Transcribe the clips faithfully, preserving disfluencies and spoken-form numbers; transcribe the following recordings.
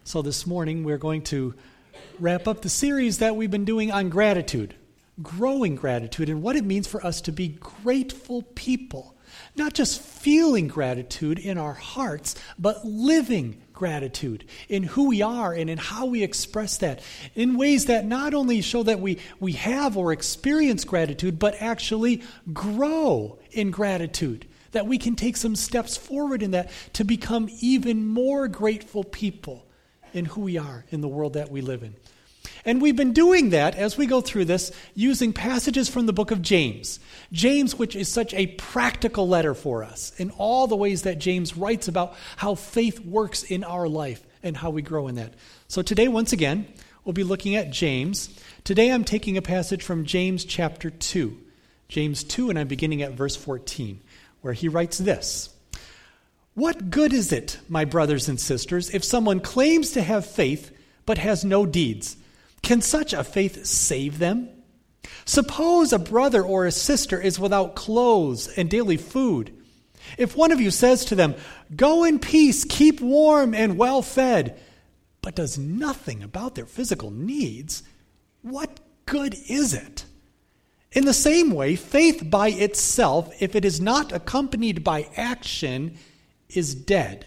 So this morning we're going to wrap up the series that we've been doing on gratitude, growing gratitude, and what it means for us to be grateful people. Not just feeling gratitude in our hearts, but living gratitude in who we are and in how we express that in ways that not only show that we, we have or experience gratitude, but actually grow in gratitude, that we can take some steps forward in that to become even more grateful people in who we are in the world that we live in. And we've been doing that as we go through this using passages from the book of James. James, which is such a practical letter for us in all the ways that James writes about how faith works in our life and how we grow in that. So today, once again, we'll be looking at James. Today I'm taking a passage from James chapter two. James two, and I'm beginning at verse fourteen, where he writes this. What good is it, my brothers and sisters, if someone claims to have faith but has no deeds? Can such a faith save them? Suppose a brother or a sister is without clothes and daily food. If one of you says to them, "Go in peace, keep warm and well fed," but does nothing about their physical needs, what good is it? In the same way, faith by itself, if it is not accompanied by action, is dead.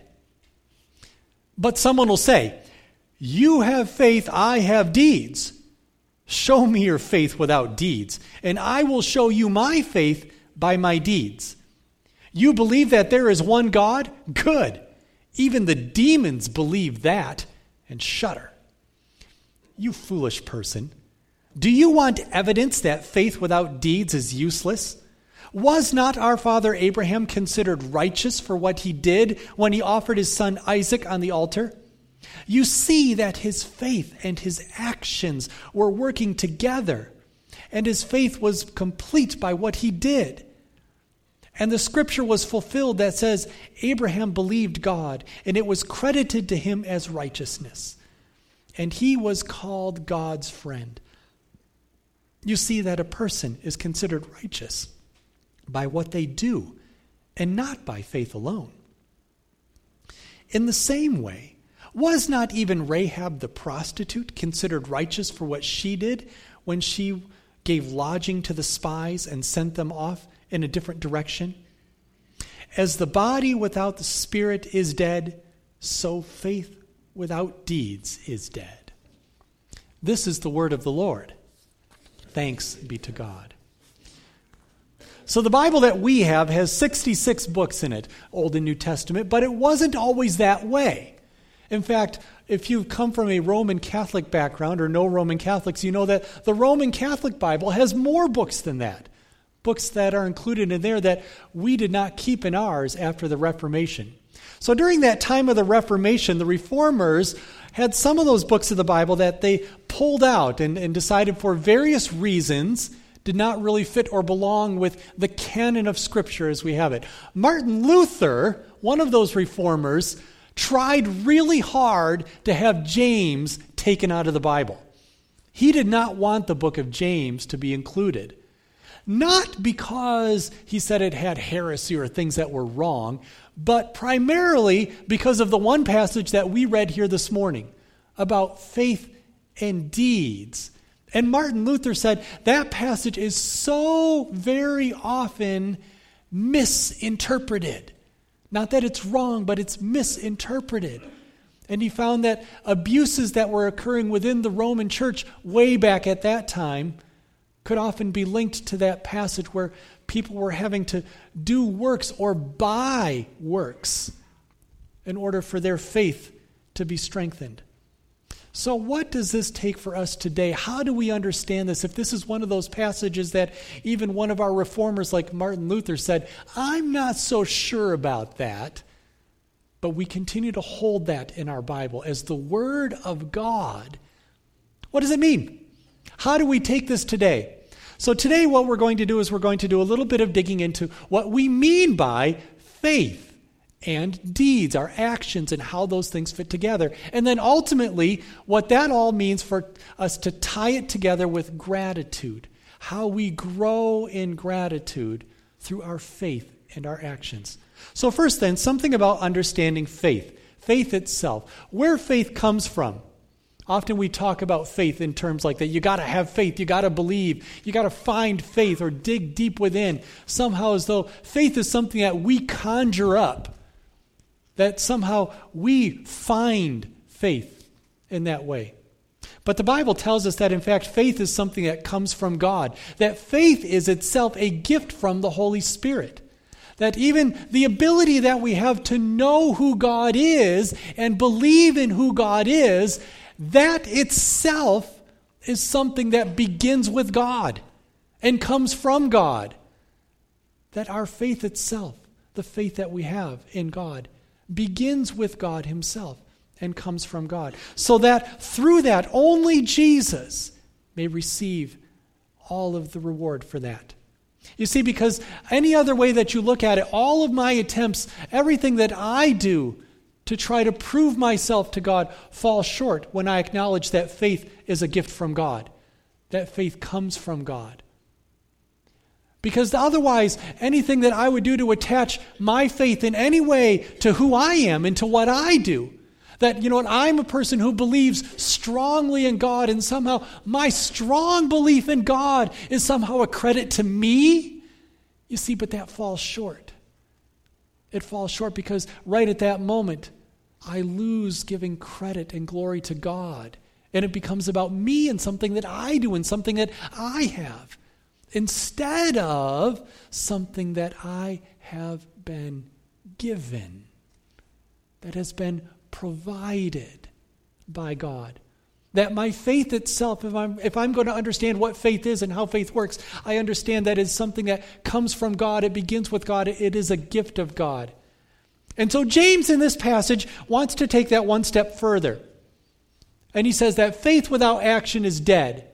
But someone will say, "You have faith, I have deeds. Show me your faith without deeds, and I will show you my faith by my deeds. You believe that there is one God? Good. Even the demons believe that and shudder. You foolish person, do you want evidence that faith without deeds is useless? Was not our father Abraham considered righteous for what he did when he offered his son Isaac on the altar? You see that his faith and his actions were working together, and his faith was complete by what he did. And the scripture was fulfilled that says, Abraham believed God, and it was credited to him as righteousness. And he was called God's friend. You see that a person is considered righteous by what they do, and not by faith alone. In the same way, was not even Rahab the prostitute considered righteous for what she did when she gave lodging to the spies and sent them off in a different direction? As the body without the spirit is dead, so faith without deeds is dead. This is the word of the Lord. Thanks be to God. So the Bible that we have has sixty-six books in it, Old and New Testament, but it wasn't always that way. In fact, if you've come from a Roman Catholic background or no Roman Catholics, you know that the Roman Catholic Bible has more books than that. Books that are included in there that we did not keep in ours after the Reformation. So during that time of the Reformation, the Reformers had some of those books of the Bible that they pulled out and, and decided for various reasons did not really fit or belong with the canon of Scripture as we have it. Martin Luther, one of those reformers, tried really hard to have James taken out of the Bible. He did not want the book of James to be included. Not because he said it had heresy or things that were wrong, but primarily because of the one passage that we read here this morning about faith and deeds. And Martin Luther said that passage is so very often misinterpreted. Not that it's wrong, but it's misinterpreted. And he found that abuses that were occurring within the Roman church way back at that time could often be linked to that passage where people were having to do works or buy works in order for their faith to be strengthened. So what does this take for us today? How do we understand this? If this is one of those passages that even one of our reformers like Martin Luther said, I'm not so sure about that, but we continue to hold that in our Bible as the Word of God. What does it mean? How do we take this today? So today what we're going to do is we're going to do a little bit of digging into what we mean by faith and deeds, our actions, and how those things fit together. And then ultimately, what that all means for us to tie it together with gratitude, how we grow in gratitude through our faith and our actions. So first then, something about understanding faith. Faith itself. Where faith comes from. Often we talk about faith in terms like that. You got to have faith. You got to believe. You got to find faith or dig deep within. Somehow as though faith is something that we conjure up. That somehow we find faith in that way. But the Bible tells us that in fact faith is something that comes from God. That faith is itself a gift from the Holy Spirit. That even the ability that we have to know who God is and believe in who God is, that itself is something that begins with God and comes from God. That our faith itself, the faith that we have in God, begins with God himself and comes from God. So that through that, only Jesus may receive all of the reward for that. You see, because any other way that you look at it, all of my attempts, everything that I do to try to prove myself to God falls short when I acknowledge that faith is a gift from God. That faith comes from God. Because otherwise, anything that I would do to attach my faith in any way to who I am and to what I do, that, you know what, I'm a person who believes strongly in God, and somehow my strong belief in God is somehow a credit to me. You see, but that falls short. It falls short because right at that moment, I lose giving credit and glory to God. And it becomes about me and something that I do and something that I have, instead of something that I have been given, that has been provided by God. That my faith itself, if I'm if I'm going to understand what faith is and how faith works, I understand that it's something that comes from God. It begins with God. It is a gift of God. And so James in this passage wants to take that one step further. And he says that faith without action is dead.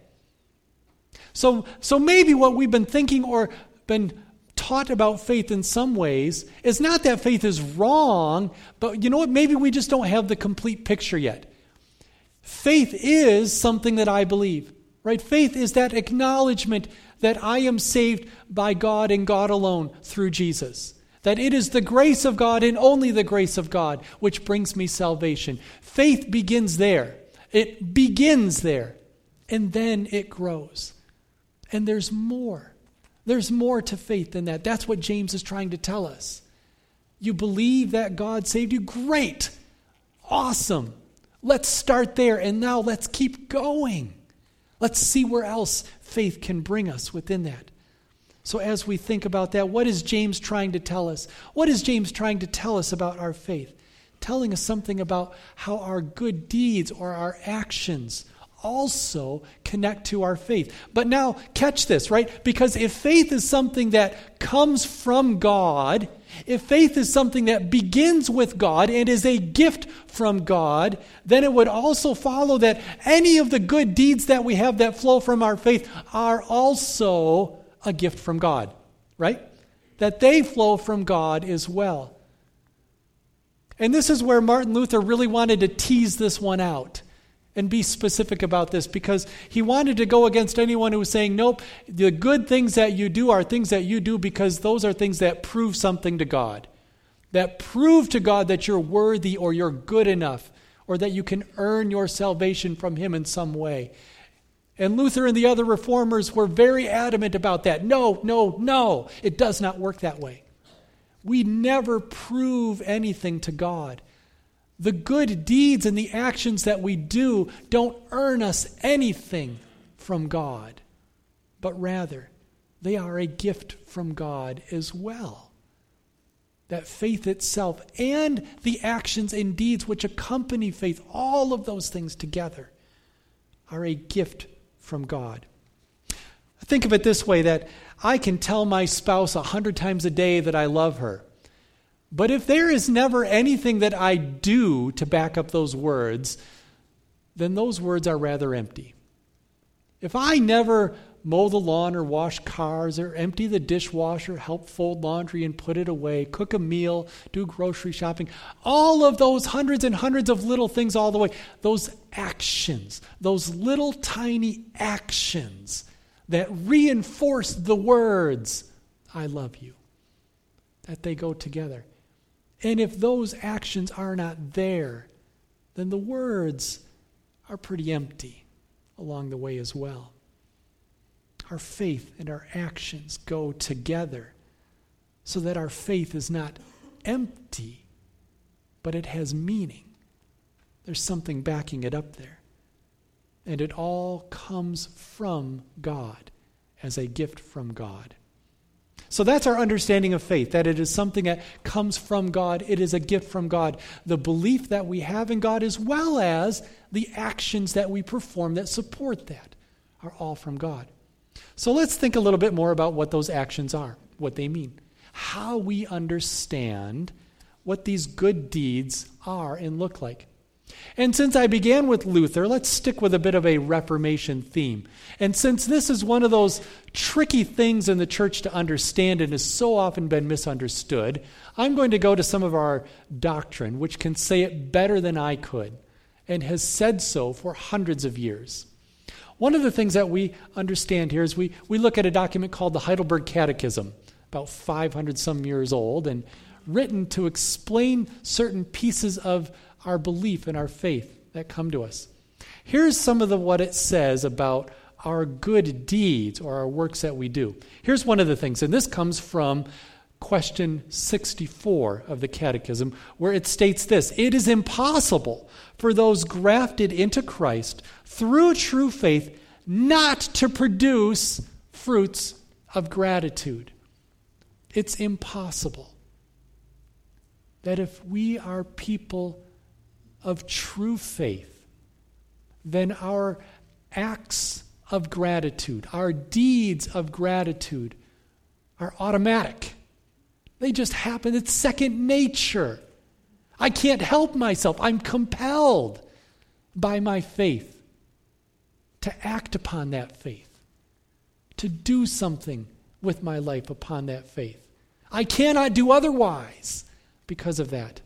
So, so maybe what we've been thinking or been taught about faith in some ways is not that faith is wrong, but you know what? Maybe we just don't have the complete picture yet. Faith is something that I believe, right? Faith is that acknowledgement that I am saved by God and God alone through Jesus. That it is the grace of God and only the grace of God which brings me salvation. Faith begins there. It begins there. And then it grows. And there's more. There's more to faith than that. That's what James is trying to tell us. You believe that God saved you? Great. Awesome. Let's start there, and now let's keep going. Let's see where else faith can bring us within that. So as we think about that, what is James trying to tell us? What is James trying to tell us about our faith? Telling us something about how our good deeds or our actions also connect to our faith. But now, catch this, right? Because if faith is something that comes from God, if faith is something that begins with God and is a gift from God, then it would also follow that any of the good deeds that we have that flow from our faith are also a gift from God, right? That they flow from God as well. And this is where Martin Luther really wanted to tease this one out and be specific about this, because he wanted to go against anyone who was saying, nope, the good things that you do are things that you do because those are things that prove something to God. That prove to God that you're worthy or you're good enough or that you can earn your salvation from him in some way. And Luther and the other reformers were very adamant about that. No, no, no, it does not work that way. We never prove anything to God. The good deeds and the actions that we do don't earn us anything from God, but rather they are a gift from God as well. That faith itself and the actions and deeds which accompany faith, all of those things together are a gift from God. Think of it this way, that I can tell my spouse a hundred times a day that I love her. But if there is never anything that I do to back up those words, then those words are rather empty. If I never mow the lawn or wash cars or empty the dishwasher, help fold laundry and put it away, cook a meal, do grocery shopping, all of those hundreds and hundreds of little things all the way, those actions, those little tiny actions that reinforce the words, I love you, that they go together. And if those actions are not there, then the words are pretty empty along the way as well. Our faith and our actions go together so that our faith is not empty, but it has meaning. There's something backing it up there. And it all comes from God as a gift from God. So that's our understanding of faith, that it is something that comes from God. It is a gift from God. The belief that we have in God as well as the actions that we perform that support that are all from God. So let's think a little bit more about what those actions are, what they mean, how we understand what these good deeds are and look like. And since I began with Luther, let's stick with a bit of a Reformation theme. And since this is one of those tricky things in the church to understand and has so often been misunderstood, I'm going to go to some of our doctrine, which can say it better than I could, and has said so for hundreds of years. One of the things that we understand here is we, we look at a document called the Heidelberg Catechism, about five hundred some years old, and written to explain certain pieces of our belief and our faith that come to us. Here's some of the what it says about our good deeds or our works that we do. Here's one of the things, and this comes from question sixty-four of the Catechism, where it states this: it is impossible for those grafted into Christ through true faith not to produce fruits of gratitude. It's impossible that if we are people of true faith, then our acts of gratitude, our deeds of gratitude are automatic. They just happen. It's second nature. I can't help myself. I'm compelled by my faith to act upon that faith, to do something with my life upon that faith. I cannot do otherwise because of that.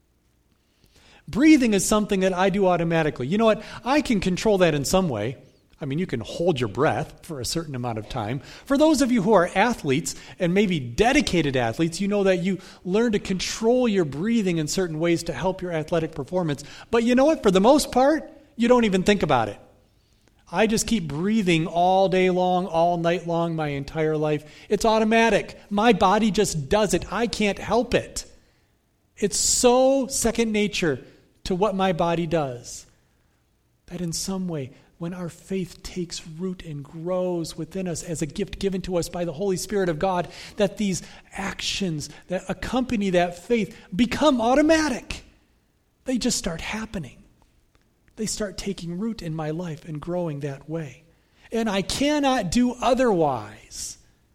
Breathing is something that I do automatically. You know what? I can control that in some way. I mean, you can hold your breath for a certain amount of time. For those of you who are athletes, and maybe dedicated athletes, you know that you learn to control your breathing in certain ways to help your athletic performance. But you know what? For the most part, you don't even think about it. I just keep breathing all day long, all night long, my entire life. It's automatic. My body just does it. I can't help it. It's so second nature to what my body does that in some way, when our faith takes root and grows within us as a gift given to us by the Holy Spirit of God, that these actions that accompany that faith become automatic. They just start happening. They start taking root in my life and growing that way. And I cannot do otherwise.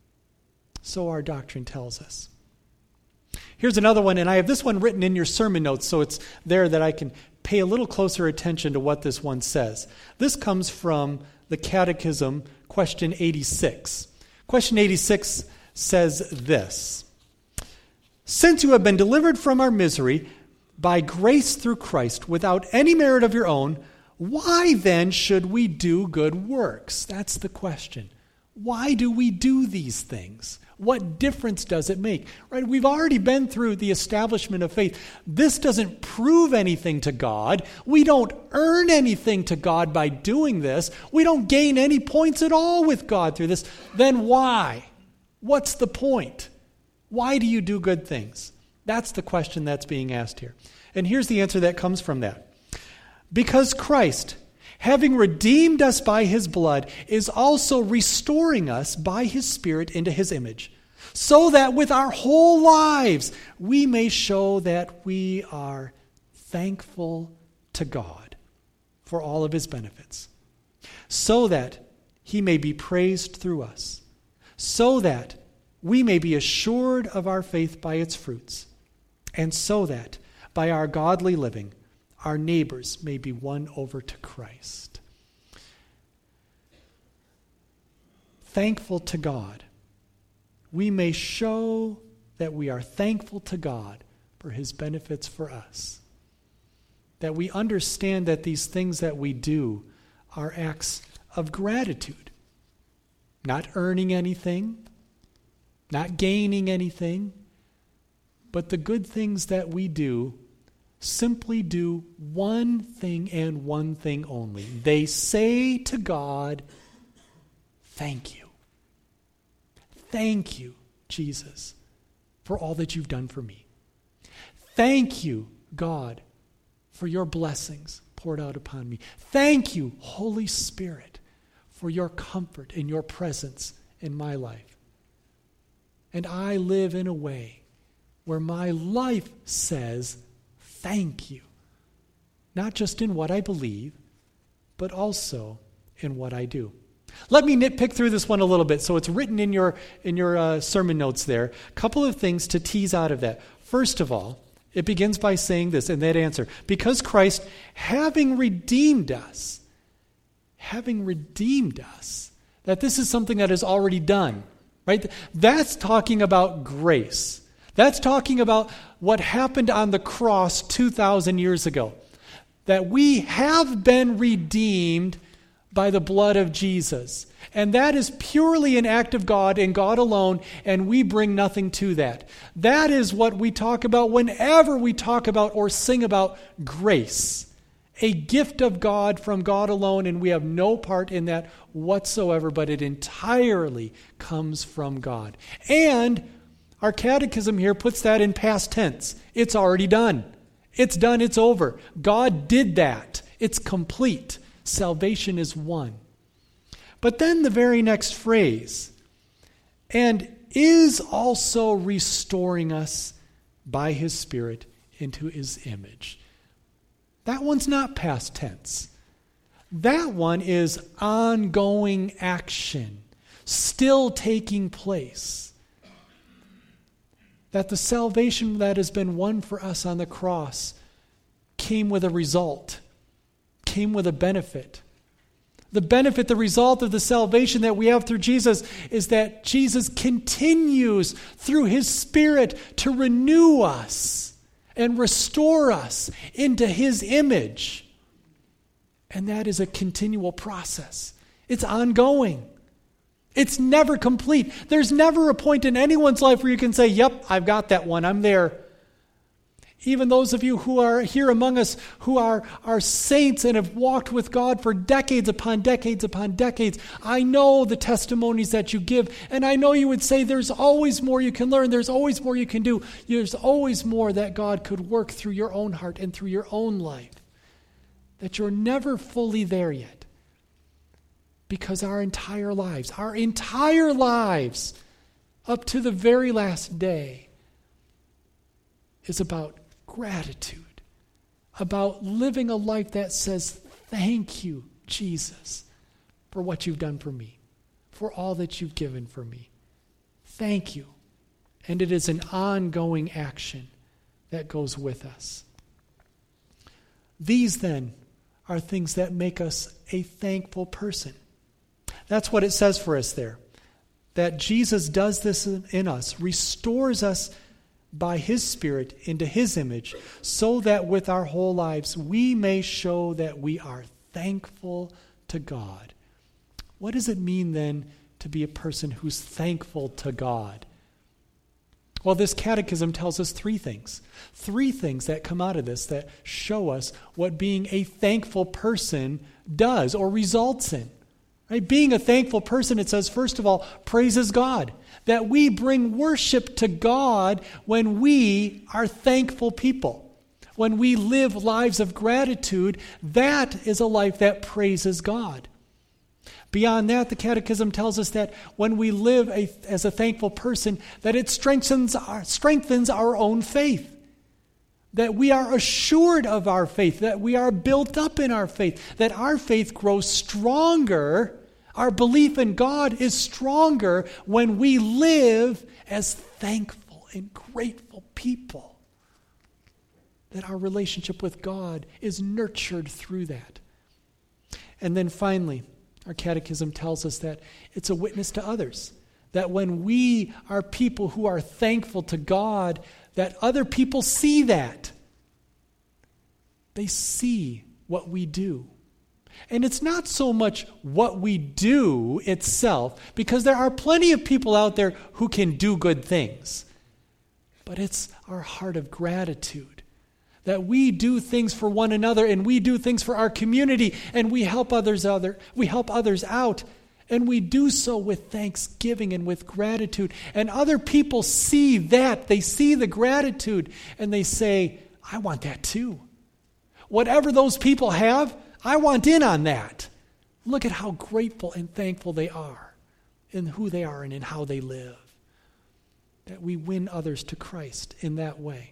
So our doctrine tells us. Here's another one, and I have this one written in your sermon notes, so it's there that I can pay a little closer attention to what this one says. This comes from the Catechism, question eighty-six. Question eighty-six says this: since you have been delivered from our misery by grace through Christ without any merit of your own, why then should we do good works? That's the question. Why do we do these things? What difference does it make? Right? We've already been through the establishment of faith. This doesn't prove anything to God. We don't earn anything to God by doing this. We don't gain any points at all with God through this. Then why? What's the point? Why do you do good things? That's the question that's being asked here. And here's the answer that comes from that. Because Christ, having redeemed us by his blood, is also restoring us by his Spirit into his image, so that with our whole lives we may show that we are thankful to God for all of his benefits, so that he may be praised through us, so that we may be assured of our faith by its fruits, and so that by our godly living our neighbors may be won over to Christ. Thankful to God. We may show that we are thankful to God for his benefits for us. That we understand that these things that we do are acts of gratitude. Not earning anything, not gaining anything, But the good things that we do simply do one thing and one thing only. They say to God, thank you. Thank you, Jesus, for all that you've done for me. Thank you, God, for your blessings poured out upon me. Thank you, Holy Spirit, for your comfort and your presence in my life. And I live in a way where my life says, thank you. Not just in what I believe, but also in what I do. Let me nitpick through this one a little bit. So it's written in your, in your uh, sermon notes there. A couple of things to tease out of that. First of all, it begins by saying this in that answer. Because Christ, having redeemed us, having redeemed us, that this is something that is already done, right? That's talking about grace. That's talking about what happened on the cross two thousand years ago. That we have been redeemed by the blood of Jesus. And that is purely an act of God and God alone, and we bring nothing to that. That is what we talk about whenever we talk about or sing about grace. A gift of God from God alone, and we have no part in that whatsoever, but it entirely comes from God. And our catechism here puts that in past tense. It's already done. It's done, it's over. God did that. It's complete. Salvation is won. But then the very next phrase, and is also restoring us by his Spirit into his image. That one's not past tense. That one is ongoing action, still taking place. That the salvation that has been won for us on the cross came with a result, came with a benefit. The benefit, the result of the salvation that we have through Jesus is that Jesus continues through his Spirit to renew us and restore us into his image. And that is a continual process. It's ongoing. It's never complete. There's never a point in anyone's life where you can say, yep, I've got that one. I'm there. Even those of you who are here among us who are, are saints and have walked with God for decades upon decades upon decades, I know the testimonies that you give, and I know you would say there's always more you can learn, there's always more you can do, there's always more that God could work through your own heart and through your own life, that you're never fully there yet. Because our entire lives, our entire lives, up to the very last day, is about gratitude, about living a life that says, thank you, Jesus, for what you've done for me, for all that you've given for me. Thank you. And it is an ongoing action that goes with us. These, then, are things that make us a thankful person. That's what it says for us there. That Jesus does this in us, restores us by his Spirit into his image, so that with our whole lives we may show that we are thankful to God. What does it mean then to be a person who's thankful to God? Well, this catechism tells us three things. Three things that come out of this that show us what being a thankful person does or results in. Right? Being a thankful person, it says, first of all, praises God. That we bring worship to God when we are thankful people. When we live lives of gratitude, that is a life that praises God. Beyond that, the Catechism tells us that when we live a, as a thankful person, that it strengthens our, strengthens our own faith. That we are assured of our faith, that we are built up in our faith, that our faith grows stronger, our belief in God is stronger when we live as thankful and grateful people. That our relationship with God is nurtured through that. And then finally, our catechism tells us that it's a witness to others. That when we are people who are thankful to God, that other people see that. They see what we do. And it's not so much what we do itself, because there are plenty of people out there who can do good things. but it's our heart of gratitude. That we do things for one another, and we do things for our community, and we help others other we help others out, and we do so with thanksgiving and with gratitude. And other people see that. They see the gratitude, and they say, I want that too. Whatever those people have, I want in on that. Look at how grateful and thankful they are in who they are and in how they live. That we win others to Christ in that way.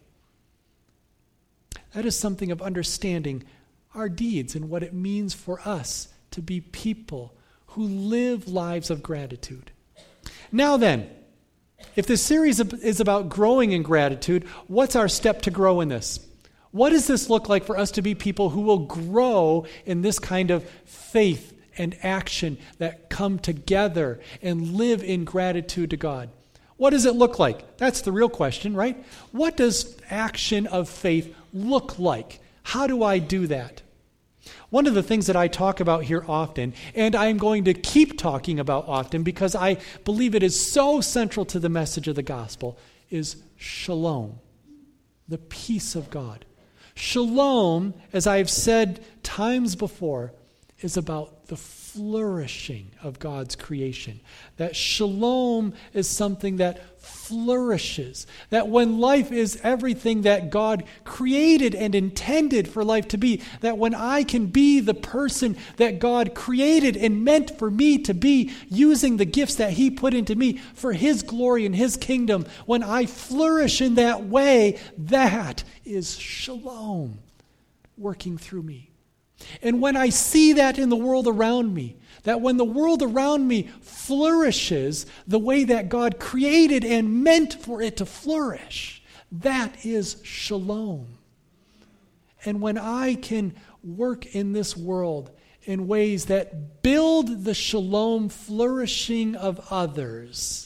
That is something of understanding our deeds and what it means for us to be people who live lives of gratitude. Now then, if this series is about growing in gratitude, what's our step to grow in this? What does this look like for us to be people who will grow in this kind of faith and action that come together and live in gratitude to God? What does it look like? That's the real question, right? What does action of faith look like? How do I do that? One of the things that I talk about here often, and I'm going to keep talking about often because I believe it is so central to the message of the gospel, is shalom, the peace of God. Shalom, as I've said times before, is about the flourishing of God's creation. That shalom is something that flourishes. That when life is everything that God created and intended for life to be, that when I can be the person that God created and meant for me to be, using the gifts that He put into me for His glory and His kingdom, when I flourish in that way, that is shalom working through me. And when I see that in the world around me, that when the world around me flourishes the way that God created and meant for it to flourish, that is shalom. And when I can work in this world in ways that build the shalom flourishing of others,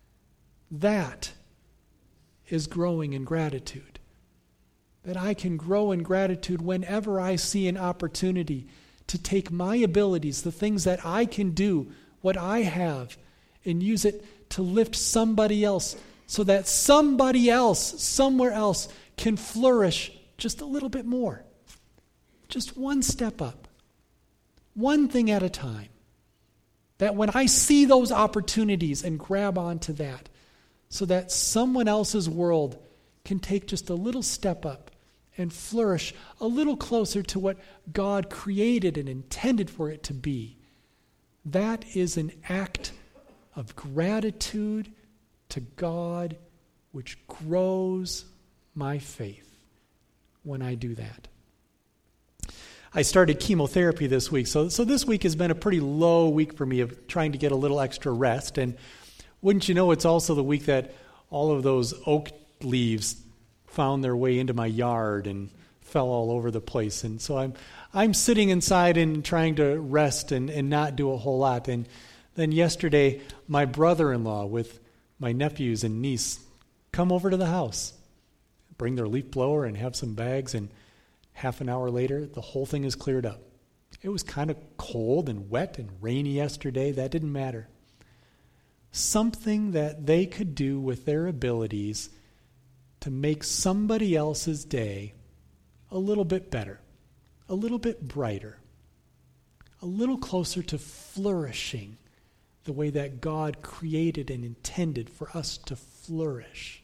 that is growing in gratitude. That I can grow in gratitude whenever I see an opportunity to take my abilities, the things that I can do, what I have, and use it to lift somebody else so that somebody else, somewhere else, can flourish just a little bit more. Just one step up. One thing at a time. That when I see those opportunities and grab onto that, so that someone else's world can take just a little step up and flourish a little closer to what God created and intended for it to be. That is an act of gratitude to God which grows my faith when I do that. I started chemotherapy this week, so, so this week has been a pretty low week for me of trying to get a little extra rest. And wouldn't you know, it's also the week that all of those oak leaves found their way into my yard and fell all over the place. And so I'm I'm sitting inside and trying to rest and, and not do a whole lot. And then yesterday, my brother-in-law with my nephews and niece come over to the house, bring their leaf blower and have some bags, and half an hour later, the whole thing is cleared up. It was kind of cold and wet and rainy yesterday. That didn't matter. Something that they could do with their abilities to make somebody else's day a little bit better, a little bit brighter, a little closer to flourishing the way that God created and intended for us to flourish.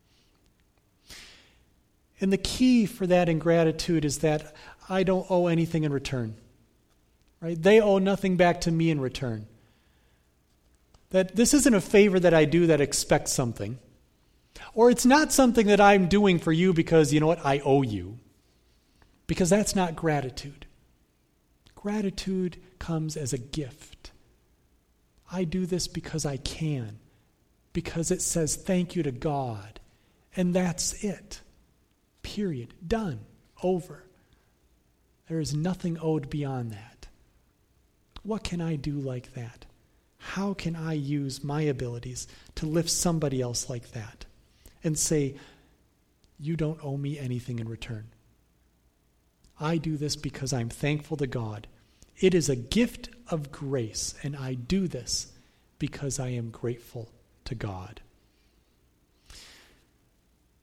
And the key for that in gratitude is that I don't owe anything in return. Right? They owe nothing back to me in return. That this isn't a favor that I do that expects something. Or it's not something that I'm doing for you because, you know what, I owe you. Because that's not gratitude. Gratitude comes as a gift. I do this because I can. Because it says thank you to God. And that's it. Period. Done. Over. There is nothing owed beyond that. What can I do like that? How can I use my abilities to lift somebody else like that? And say, you don't owe me anything in return. I do this because I'm thankful to God. It is a gift of grace, and I do this because I am grateful to God.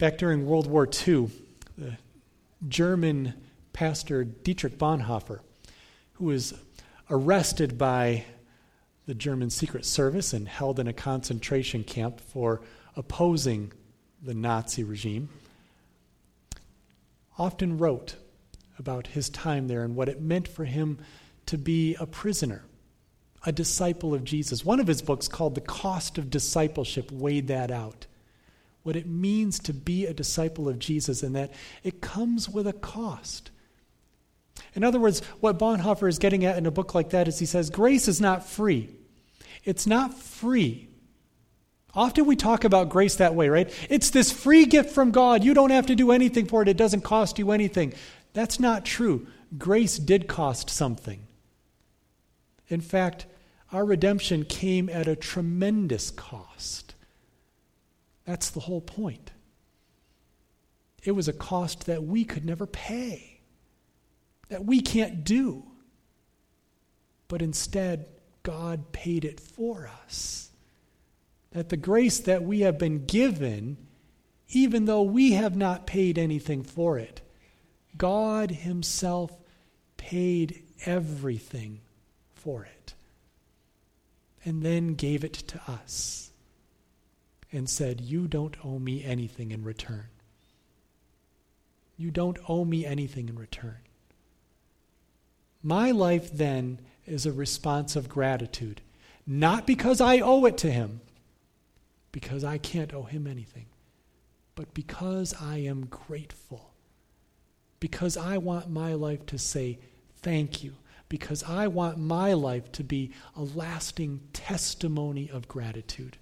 Back during World War Two, the German pastor Dietrich Bonhoeffer, who was arrested by the German Secret Service and held in a concentration camp for opposing the Nazi regime, often wrote about his time there and what it meant for him to be a prisoner, a disciple of Jesus. One of his books, called The Cost of Discipleship, weighed that out. What it means to be a disciple of Jesus, and that it comes with a cost. In other words, what Bonhoeffer is getting at in a book like that is he says, grace is not free. It's not free. Often we talk about grace that way, right? It's this free gift from God. You don't have to do anything for it. It doesn't cost you anything. That's not true. Grace did cost something. In fact, our redemption came at a tremendous cost. That's the whole point. It was a cost that we could never pay, that we can't do. But instead, God paid it for us. That the grace that we have been given, even though we have not paid anything for it, God himself paid everything for it. And then gave it to us. And said, you don't owe me anything in return. You don't owe me anything in return. My life then is a response of gratitude. Not because I owe it to him, because I can't owe him anything, but because I am grateful. Because I want my life to say thank you. Because I want my life to be a lasting testimony of gratitude.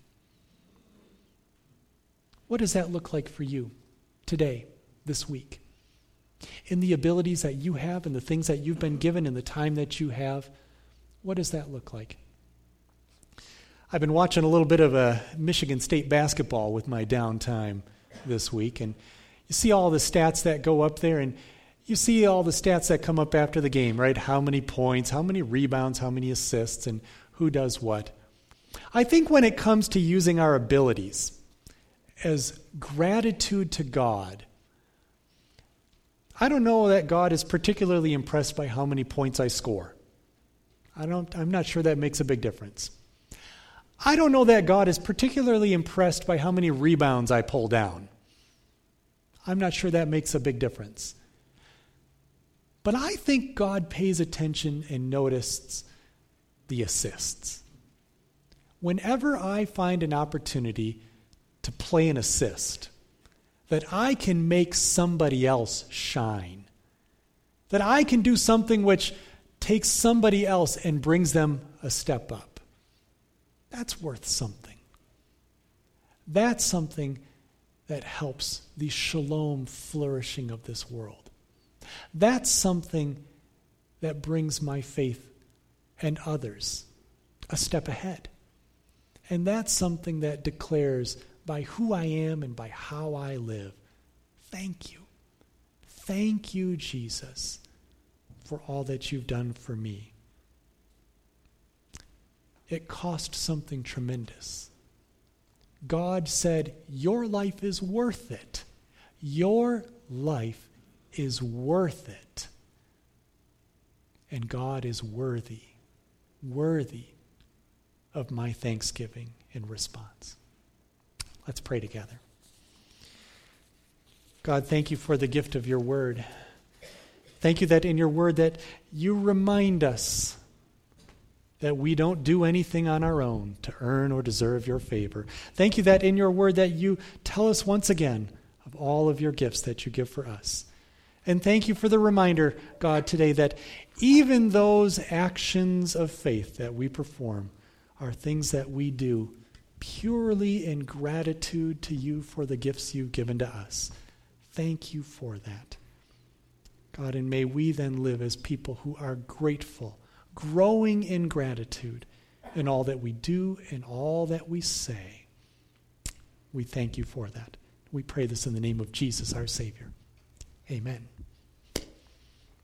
What does that look like for you today, this week? In the abilities that you have and the things that you've been given and the time that you have, what does that look like? I've been watching a little bit of a Michigan State basketball with my downtime this week, and you see all the stats that go up there, and you see all the stats that come up after the game, right? How many points, how many rebounds, how many assists, and who does what. I think when it comes to using our abilities as gratitude to God, I don't know that God is particularly impressed by how many points I score. I don't, I'm not sure that makes a big difference. I don't know that God is particularly impressed by how many rebounds I pull down. I'm not sure that makes a big difference. But I think God pays attention and notices the assists. Whenever I find an opportunity to play an assist, that I can make somebody else shine, that I can do something which takes somebody else and brings them a step up, that's worth something. That's something that helps the shalom flourishing of this world. That's something that brings my faith and others a step ahead. And that's something that declares by who I am and by how I live, thank you. Thank you, Jesus, for all that you've done for me. It cost something tremendous. God said, your life is worth it. Your life is worth it. And God is worthy, worthy of my thanksgiving and response. Let's pray together. God, thank you for the gift of your word. Thank you that in your word that you remind us that we don't do anything on our own to earn or deserve your favor. Thank you that in your word that you tell us once again of all of your gifts that you give for us. And thank you for the reminder, God, today that even those actions of faith that we perform are things that we do purely in gratitude to you for the gifts you've given to us. Thank you for that. God, and may we then live as people who are grateful, growing in gratitude in all that we do and all that we say. We thank you for that. We pray this in the name of Jesus, our Savior. Amen.